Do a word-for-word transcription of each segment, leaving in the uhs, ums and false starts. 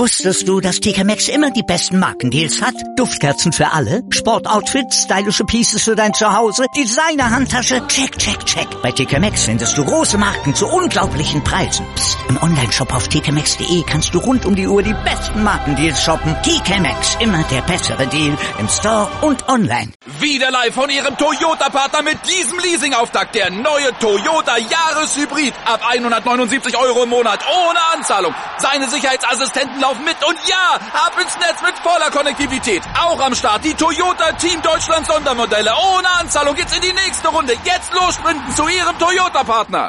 Wusstest du, dass T K Maxx immer die besten Markendeals hat? Duftkerzen für alle, Sportoutfits, stylische Pieces für dein Zuhause, Designer-Handtasche, check, check, check. Bei T K Maxx findest du große Marken zu unglaublichen Preisen. Psst. Im Onlineshop auf t k maxx punkt de kannst du rund um die Uhr die besten Markendeals shoppen. T K Maxx, immer der bessere Deal im Store und online. Wieder live von Ihrem Toyota-Partner mit diesem Leasing-Auftakt. Der neue Toyota Jahreshybrid. Ab hundertneunundsiebzig Euro im Monat ohne Anzahlung. Seine Sicherheitsassistenten laufen mit und ja, ab ins Netz mit voller Konnektivität. Auch am Start die Toyota Team Deutschland Sondermodelle. Ohne Anzahlung geht's in die nächste Runde. Jetzt los sprinten zu Ihrem Toyota-Partner.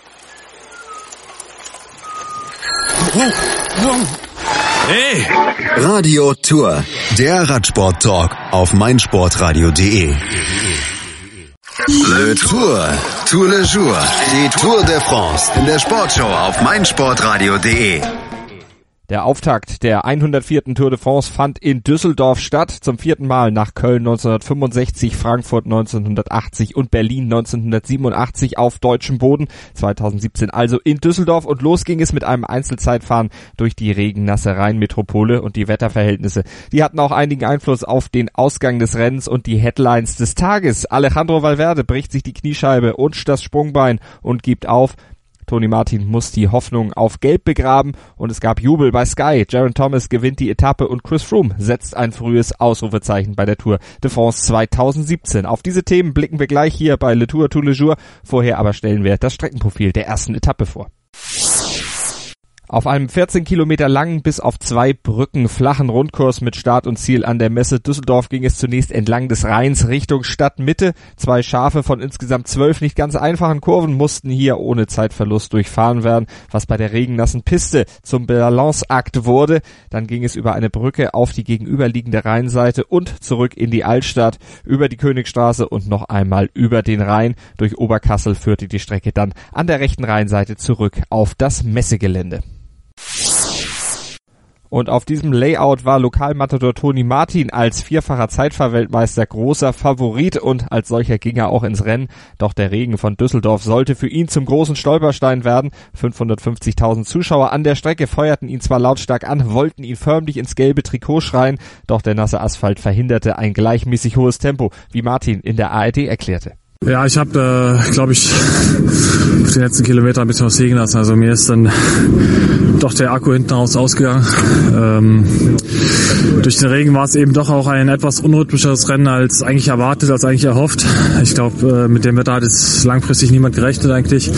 Hey! Radio Tour, der Radsport-Talk auf meinsportradio punkt de. Le Tour, Tour le Jour, die Tour de France in der Sportshow auf meinsportradio punkt de. Der Auftakt der hundertvierten Tour de France fand in Düsseldorf statt, zum vierten Mal nach Köln neunzehnhundertfünfundsechzig, Frankfurt neunzehnhundertachtzig und Berlin neunzehnhundertsiebenundachtzig auf deutschem Boden, zweitausendsiebzehn also in Düsseldorf, und los ging es mit einem Einzelzeitfahren durch die regennasse Rheinmetropole, und die Wetterverhältnisse, die hatten auch einigen Einfluss auf den Ausgang des Rennens und die Headlines des Tages. Alejandro Valverde bricht sich die Kniescheibe und das Sprungbein und gibt auf. Tony Martin muss die Hoffnung auf Gelb begraben und es gab Jubel bei Sky. Geraint Thomas gewinnt die Etappe und Chris Froome setzt ein frühes Ausrufezeichen bei der Tour de France zweitausendsiebzehn. Auf diese Themen blicken wir gleich hier bei Le Tour Tour le Jour. Vorher aber stellen wir das Streckenprofil der ersten Etappe vor. Auf einem vierzehn Kilometer langen, bis auf zwei Brücken flachen Rundkurs mit Start und Ziel an der Messe Düsseldorf ging es zunächst entlang des Rheins Richtung Stadtmitte. Zwei scharfe von insgesamt zwölf nicht ganz einfachen Kurven mussten hier ohne Zeitverlust durchfahren werden, was bei der regennassen Piste zum Balanceakt wurde. Dann ging es über eine Brücke auf die gegenüberliegende Rheinseite und zurück in die Altstadt, über die Königstraße und noch einmal über den Rhein. Durch Oberkassel führte die Strecke dann an der rechten Rheinseite zurück auf das Messegelände. Und auf diesem Layout war Lokalmatador Tony Martin als vierfacher Zeitfahrweltmeister großer Favorit und als solcher ging er auch ins Rennen. Doch der Regen von Düsseldorf sollte für ihn zum großen Stolperstein werden. fünfhundertfünfzigtausend Zuschauer an der Strecke feuerten ihn zwar lautstark an, wollten ihn förmlich ins gelbe Trikot schreien, doch der nasse Asphalt verhinderte ein gleichmäßig hohes Tempo, wie Martin in der A R D erklärte. Ja, ich habe, äh, glaube ich, auf den letzten Kilometer ein bisschen was liegen lassen. Also mir ist dann doch der Akku hinten raus ausgegangen. Ähm, durch den Regen war es eben doch auch ein etwas unrhythmischeres Rennen als eigentlich erwartet, als eigentlich erhofft. Ich glaube, äh, mit dem Wetter hat jetzt langfristig niemand gerechnet eigentlich.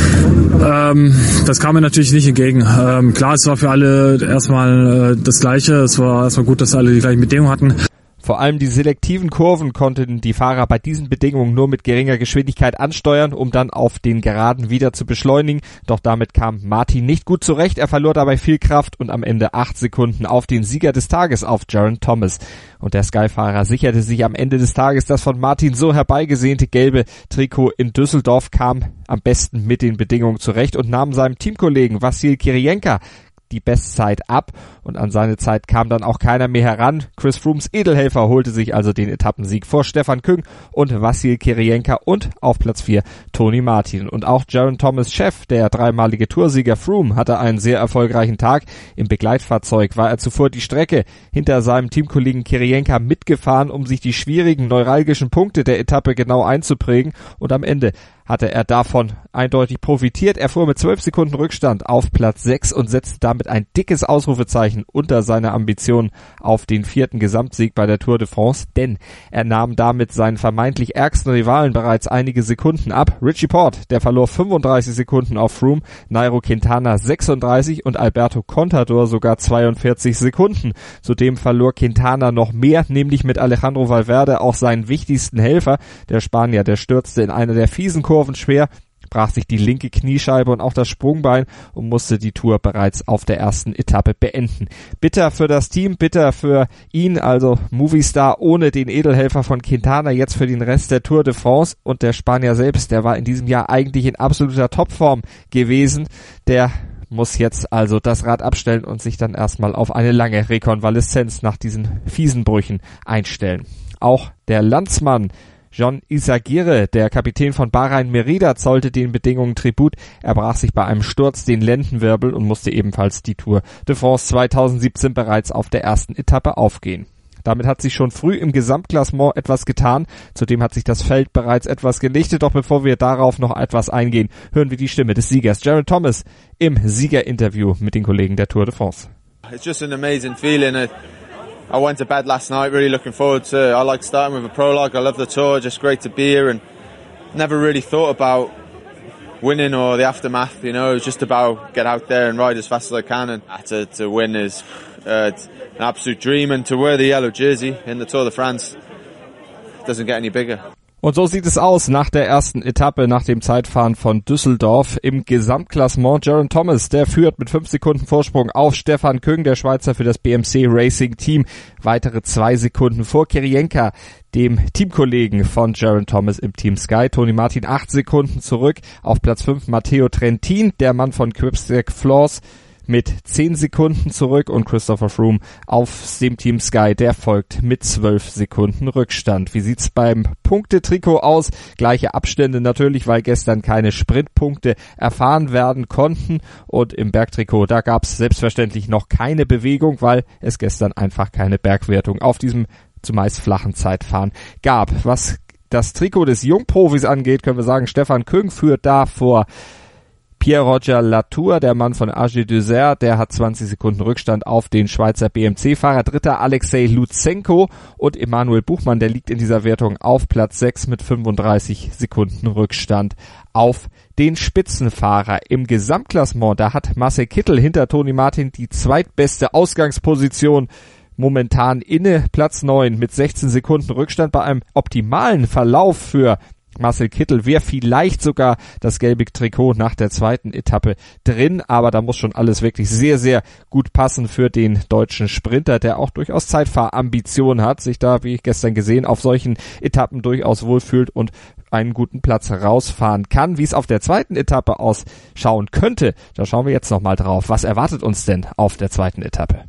Ähm, das kam mir natürlich nicht entgegen. Ähm, klar, es war für alle erstmal äh, das Gleiche. Es war erstmal gut, dass alle die gleichen Bedingungen hatten. Vor allem die selektiven Kurven konnten die Fahrer bei diesen Bedingungen nur mit geringer Geschwindigkeit ansteuern, um dann auf den Geraden wieder zu beschleunigen. Doch damit kam Martin nicht gut zurecht. Er verlor dabei viel Kraft und am Ende acht Sekunden auf den Sieger des Tages, auf Geraint Thomas. Und der Sky-Fahrer sicherte sich am Ende des Tages das von Martin so herbeigesehnte gelbe Trikot in Düsseldorf, kam am besten mit den Bedingungen zurecht und nahm seinem Teamkollegen Wassil Kirienka die Bestzeit ab und an seine Zeit kam dann auch keiner mehr heran. Chris Froomes Edelhelfer holte sich also den Etappensieg vor Stefan Küng und Wassil Kirienka und auf Platz vier Tony Martin. Und auch Geraint Thomas Chef, der dreimalige Toursieger Froome, hatte einen sehr erfolgreichen Tag. Im Begleitfahrzeug war er zuvor die Strecke hinter seinem Teamkollegen Kirienka mitgefahren, um sich die schwierigen neuralgischen Punkte der Etappe genau einzuprägen, und am Ende hatte er davon eindeutig profitiert. Er fuhr mit zwölf Sekunden Rückstand auf Platz sechs und setzte damit ein dickes Ausrufezeichen unter seine Ambition auf den vierten Gesamtsieg bei der Tour de France, denn er nahm damit seinen vermeintlich ärgsten Rivalen bereits einige Sekunden ab. Richie Porte, der verlor fünfunddreißig Sekunden auf Froome, Nairo Quintana sechsunddreißig und Alberto Contador sogar zweiundvierzig Sekunden. Zudem verlor Quintana noch mehr, nämlich mit Alejandro Valverde auch seinen wichtigsten Helfer. Der Spanier, der stürzte in einer der fiesen Kurven schwer, brach sich die linke Kniescheibe und auch das Sprungbein und musste die Tour bereits auf der ersten Etappe beenden. Bitter für das Team, bitter für ihn, also Movistar ohne den Edelhelfer von Quintana, jetzt für den Rest der Tour de France. Und der Spanier selbst, der war in diesem Jahr eigentlich in absoluter Topform gewesen, der muss jetzt also das Rad abstellen und sich dann erstmal auf eine lange Rekonvaleszenz nach diesen fiesen Brüchen einstellen. Auch der Landsmann John Izagirre, der Kapitän von Bahrain Merida, zollte den Bedingungen Tribut. Er brach sich bei einem Sturz den Lendenwirbel und musste ebenfalls die Tour de France zweitausendsiebzehn bereits auf der ersten Etappe aufgehen. Damit hat sich schon früh im Gesamtklassement etwas getan. Zudem hat sich das Feld bereits etwas gelichtet. Doch bevor wir darauf noch etwas eingehen, hören wir die Stimme des Siegers Geraint Thomas im Siegerinterview mit den Kollegen der Tour de France. It's just an amazing feeling. I went to bed last night really looking forward to it. I like starting with a prologue. I love the tour. Just great to be here and never really thought about winning or the aftermath. You know, it was just about get out there and ride as fast as I can. And to, to win is uh, an absolute dream. And to wear the yellow jersey in the Tour de France doesn't get any bigger. Und so sieht es aus nach der ersten Etappe, nach dem Zeitfahren von Düsseldorf im Gesamtklassement. Geraint Thomas, der führt mit fünf Sekunden Vorsprung auf Stefan Küng, der Schweizer für das B M C Racing Team. Weitere zwei Sekunden vor Kirienka, dem Teamkollegen von Geraint Thomas im Team Sky. Tony Martin acht Sekunden zurück. Auf Platz fünf Matteo Trentin, der Mann von Quick-Step Floors, mit zehn Sekunden zurück und Christopher Froome auf dem Team Sky, der folgt mit zwölf Sekunden Rückstand. Wie sieht's beim Punktetrikot aus? Gleiche Abstände natürlich, weil gestern keine Sprintpunkte erfahren werden konnten und im Bergtrikot, da gab's selbstverständlich noch keine Bewegung, weil es gestern einfach keine Bergwertung auf diesem zumeist flachen Zeitfahren gab. Was das Trikot des Jungprofis angeht, können wir sagen, Stefan Küng führt da vor Pierre-Roger Latour, der Mann von A G Dessert, der hat zwanzig Sekunden Rückstand auf den Schweizer B M C-Fahrer. Dritter Alexei Lutsenko und Emanuel Buchmann, der liegt in dieser Wertung auf Platz sechs mit fünfunddreißig Sekunden Rückstand auf den Spitzenfahrer. Im Gesamtklassement, da hat Marcel Kittel hinter Tony Martin die zweitbeste Ausgangsposition momentan inne, Platz neun mit sechzehn Sekunden Rückstand. Bei einem optimalen Verlauf für Marcel Kittel wäre vielleicht sogar das gelbe Trikot nach der zweiten Etappe drin, aber da muss schon alles wirklich sehr, sehr gut passen für den deutschen Sprinter, der auch durchaus Zeitfahrambitionen hat, sich da, wie gestern gesehen, auf solchen Etappen durchaus wohlfühlt und einen guten Platz rausfahren kann. Wie es auf der zweiten Etappe ausschauen könnte, da schauen wir jetzt nochmal drauf. Was erwartet uns denn auf der zweiten Etappe?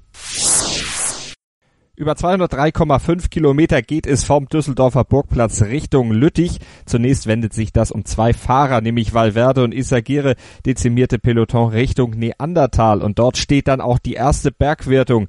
Über zweihundertdrei Komma fünf Kilometer geht es vom Düsseldorfer Burgplatz Richtung Lüttich. Zunächst wendet sich das um zwei Fahrer, nämlich Valverde und Izagirre, dezimierte Peloton Richtung Neandertal. Und dort steht dann auch die erste Bergwertung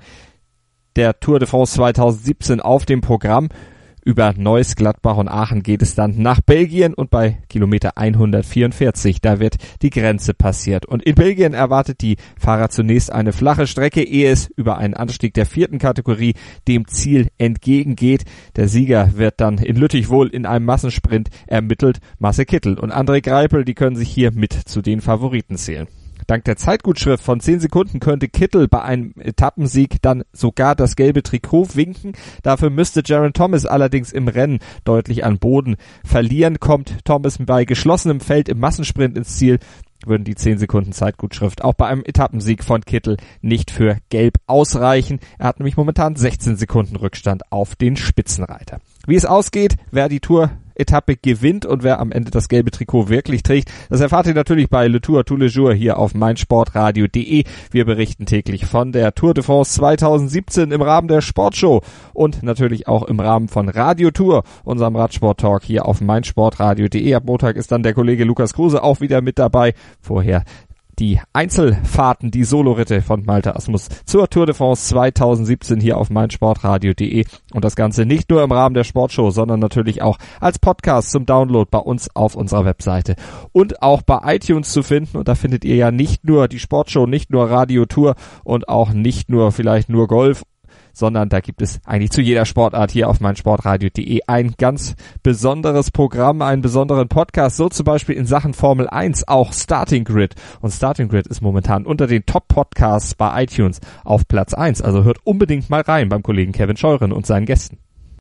der Tour de France zweitausendsiebzehn auf dem Programm. Über Neuss, Gladbach und Aachen geht es dann nach Belgien und bei Kilometer hundertvierundvierzig, da wird die Grenze passiert. Und in Belgien erwartet die Fahrer zunächst eine flache Strecke, ehe es über einen Anstieg der vierten Kategorie dem Ziel entgegengeht. Der Sieger wird dann in Lüttich wohl in einem Massensprint ermittelt. Marcel Kittel und André Greipel, die können sich hier mit zu den Favoriten zählen. Dank der Zeitgutschrift von zehn Sekunden könnte Kittel bei einem Etappensieg dann sogar das gelbe Trikot winken. Dafür müsste Geraint Thomas allerdings im Rennen deutlich an Boden verlieren. Kommt Thomas bei geschlossenem Feld im Massensprint ins Ziel, würden die zehn Sekunden Zeitgutschrift auch bei einem Etappensieg von Kittel nicht für gelb ausreichen. Er hat nämlich momentan sechzehn Sekunden Rückstand auf den Spitzenreiter. Wie es ausgeht, wer die Tour-Etappe gewinnt und wer am Ende das gelbe Trikot wirklich trägt, das erfahrt ihr natürlich bei Le Tour tous les jours hier auf meinsportradio punkt de. Wir berichten täglich von der Tour de France zweitausendsiebzehn im Rahmen der Sportshow und natürlich auch im Rahmen von Radio Tour, unserem Radsport-Talk hier auf meinsportradio punkt de. Ab Montag ist dann der Kollege Lukas Kruse auch wieder mit dabei. Vorher die Einzelfahrten, die Soloritte von Malte Asmus zur Tour de France zweitausendsiebzehn hier auf meinsportradio punkt de und das Ganze nicht nur im Rahmen der Sportshow, sondern natürlich auch als Podcast zum Download bei uns auf unserer Webseite und auch bei iTunes zu finden. Und da findet ihr ja nicht nur die Sportshow, nicht nur Radio Tour und auch nicht nur vielleicht nur Golf, sondern da gibt es eigentlich zu jeder Sportart hier auf meinsportradio punkt de ein ganz besonderes Programm, einen besonderen Podcast, so zum Beispiel in Sachen Formel eins auch Starting Grid. Und Starting Grid ist momentan unter den Top-Podcasts bei iTunes auf Platz eins. Also hört unbedingt mal rein beim Kollegen Kevin Scheuren und seinen Gästen.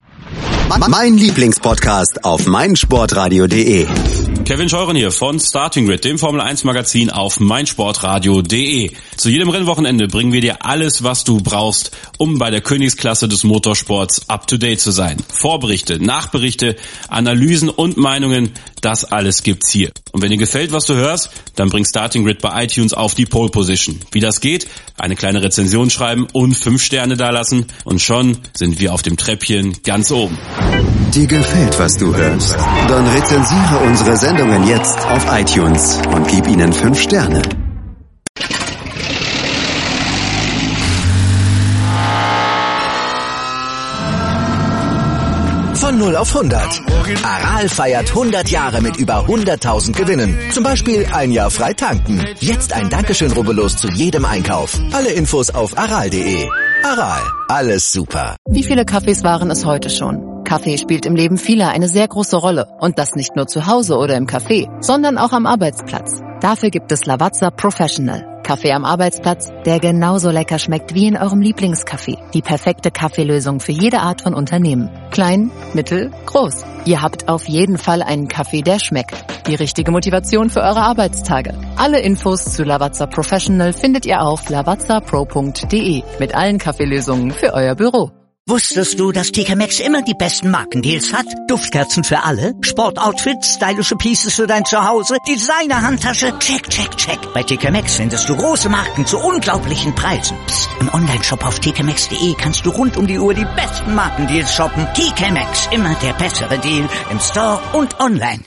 Mein Lieblingspodcast auf meinsportradio punkt de. Kevin Scheuren hier von Starting Grid, dem Formel eins Magazin auf meinsportradio punkt de. Zu jedem Rennwochenende bringen wir dir alles, was du brauchst, um bei der Königsklasse des Motorsports up to date zu sein. Vorberichte, Nachberichte, Analysen und Meinungen, das alles gibt's hier. Und wenn dir gefällt, was du hörst, dann bring Starting Grid bei iTunes auf die Pole Position. Wie das geht? Eine kleine Rezension schreiben und fünf Sterne dalassen und schon sind wir auf dem Treppchen ganz oben. Dir gefällt, was du hörst? Dann rezensiere unsere Sendungen jetzt auf iTunes und gib ihnen fünf Sterne. Von null auf hundert. Aral feiert hundert Jahre mit über hunderttausend Gewinnen. Zum Beispiel ein Jahr frei tanken. Jetzt ein Dankeschön, rubbellos zu jedem Einkauf. Alle Infos auf aral punkt de. Aral, alles super. Wie viele Kaffees waren es heute schon? Kaffee spielt im Leben vieler eine sehr große Rolle. Und das nicht nur zu Hause oder im Café, sondern auch am Arbeitsplatz. Dafür gibt es Lavazza Professional. Kaffee am Arbeitsplatz, der genauso lecker schmeckt wie in eurem Lieblingscafé. Die perfekte Kaffeelösung für jede Art von Unternehmen. Klein, mittel, groß. Ihr habt auf jeden Fall einen Kaffee, der schmeckt. Die richtige Motivation für eure Arbeitstage. Alle Infos zu Lavazza Professional findet ihr auf lavazza pro punkt de mit allen Kaffeelösungen für euer Büro. Wusstest du, dass T K Maxx immer die besten Markendeals hat? Duftkerzen für alle, Sportoutfits, stylische Pieces für dein Zuhause, Designer-Handtasche, check, check, check. Bei T K Maxx findest du große Marken zu unglaublichen Preisen. Psst. Im Onlineshop auf t k maxx punkt de kannst du rund um die Uhr die besten Markendeals shoppen. T K Maxx, immer der bessere Deal im Store und online.